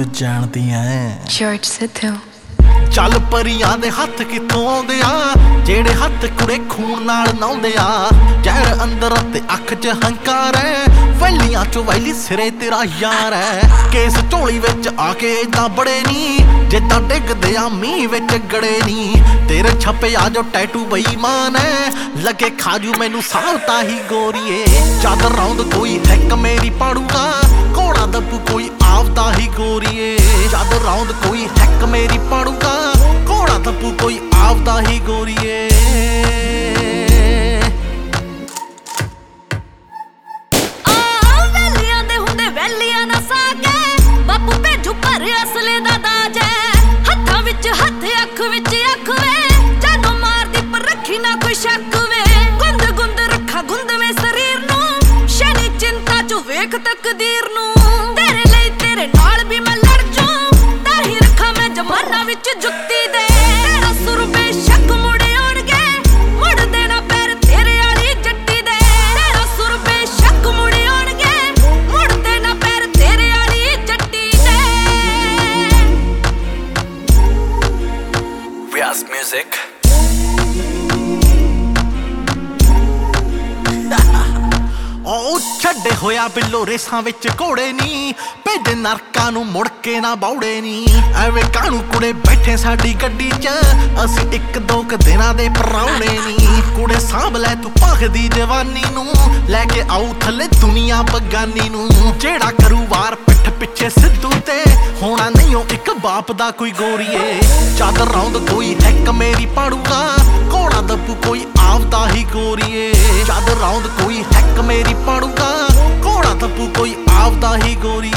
ਤੂੰ ਜਾਣਦੀ ਐ ਜੋਰਜ ਸਿੱਧੂ ਚੱਲ ਪਰੀਆਂ ਦੇ ਹੱਥ ਕਿੱਥੋਂ ਆਉਂਦੇ ਆ ਜਿਹੜੇ ਹੱਥ ਕੁੜੇ ਖੂਨ ਨਾਲ ਨਾਉਂਦੇ ਆ ਜ਼ਹਿਰ ਅੰਦਰ ਤੇ ਅੱਖ 'ਚ ਹੰਕਾਰ ਐ ਵੈਲੀਆਂ 'ਚੋਂ ਵੈਲੀ ਸਿਰੇ ਤੇਰਾ ਯਾਰ ਐ ਕੇਸ ਝੋਲੀ ਵਿੱਚ ਆ ਕੇ ਏਦਾਂ ਬੜੇ ਨੀ ਜਿੱਦਾਂ ਡਿੱਗਦੇ ਆ ਮੀਂਹ ਵਿੱਚ ਗੜੇ ਨੀ ਤੇਰੇ ਛੱਪੇ ਆ ਜੋ ਟੈਟੂ ਬੇਈਮਾਨ ਐ ਲੱਗੇ ਖਾਜੂ ਮੈਨੂੰ ਸਾਲਤਾ ਹੀ ਗੋਰੀਏ ਜਦ ਰੌਂਦ ਕੋਈ ਇੱਕ ਮੇਰੀ ਪਾੜੂਗਾ ਘੋੜਾ ਦੱਬੂ ਕੋਈ ਆਪਦਾ ਹੀ ਗੋਰੀਏ ਜਦ ਰੌਂਦ ਕੋਈ ਇੱਕ ਮੇਰੀ ਪਾੜੂਗਾ ਘੋੜਾ ਦੱਬੂ ਕੋਈ ਆਪਦਾ ਹੀ ਗੋਰੀਏ ਵੈਲੀਆਂ ਦੇ ਹੁੰਦੇ ਵੈਲੀਆਂ ਨਾ ਸਾਕੇ ਬਾਪੂ ਭੇਜੂ ਪਰ ਅਸਲੇ ਦਾ ਦਾਜ ਹੱਥਾਂ ਵਿੱਚ ਹੱਥ ਅੱਖ ਵਿੱਚ ਅੱਖ ਵੇ ਜਾਨੋਂ ਮਾਰਦੀ ਪਰ ਰੱਖੀ ਨਾ ਕੋਈ ਸ਼ੱਕ ਵੇ ਗੁੰਦ ਗੁੰਦ ਰੱਖਾ ਗੁੰਦਵੇਂ ਸਰੀਰ ਨੂੰ ਸ਼ਨੀ ਚਿੰਤਾ ਚ ਵੇਖ ਤਕਦੀਰ ਨੂੰ ਤੇਰੇ ਲਈ ਤੇਰੇ ਨਾਲ ਵੀ ਮੈਂ ਲੜ ਜੂ ਤਾਂ ਹੀ ਰੱਖਾਂ ਮੈਂ ਜਮਾਨਾ ਵਿੱਚ ਜੁੱਤੀ ਦੇ ਤੇਰਾ ਸੁਰ ਬੇਸ਼ੱਕ ਮੁੜ ਆਉਣਗੇ ਮੁੜ ਦੇਣਾ ਪੈਰ ਤੇਰੇ ਵਾਲੀ ਜੱਟੀ ਦੇ ਤੇਰਾ ਸੁਰ ਬੇਸ਼ੱਕ ਮੁੜ ਆਉਣਗੇ ਮੁੜ ਦੇਣਾ ਪੈਰ ਤੇਰੇ ਵਾਲੀ ਜੱਟੀ ਦੇ Riaz Music ਉਹ ਛੱਡੇ ਹੋਇਆ ਬਿੱਲੋ ਰੇਸਾਂ ਵਿੱਚ ਘੋੜੇ ਨੀ ਭੇਜੇ ਨਰਕਾਂ ਨੂੰ ਮੁੜ ਕੇ ਨਾ ਬੌੜੇ ਨੀ ਐਵੇਂ ਕਾਹਨੂੰ ਕੁੜੇ ਬੈਠੇ ਸਾਡੀ ਗੱਡੀ 'ਚ ਅਸੀਂ ਇੱਕ ਦੋ ਕੁ ਦਿਨਾਂ ਦੇ ਪਰਾਉਣੇ ਨੀ ਕੁੜੇ ਸਾਂਭ ਲੈ ਤੂੰ ਭਖਦੀ ਜਵਾਨੀ ਨੂੰ ਲੈ ਕੇ ਆਊ ਥੱਲੇ ਦੁਨੀਆ ਬਗਾਨੀ ਨੂੰ ਜਿਹੜਾ ਕਰੂ ਵਾਰ ਪਿੱਠ ਪਿੱਛੇ ਸਿੱਧੂ ਤੇ ਹੋਣਾ ਨਹੀਂ ਉਹ ਇੱਕ ਬਾਪ ਦਾ ਕੋਈ ਗੋਰੀਏ ਜਦ ਰੌਂਦ ਕੋਈ ਇੱਕ ਮੇਰੀ ਪਾੜੂਗਾ ਘੋੜਾ ਦੱਬੂ ਕੋਈ ਆਪਦਾ ਹੀ ਗੋਰੀਏ ਜਦ ਰੌਂਦ ਕੋਈ ਇੱਕ ਮੇਰੀ ਪਾੜੂਗਾ ਘੋੜਾ ਦੱਬੂ ਕੋਈ ਆਪਦਾ ਹੀ ਗੋਰੀ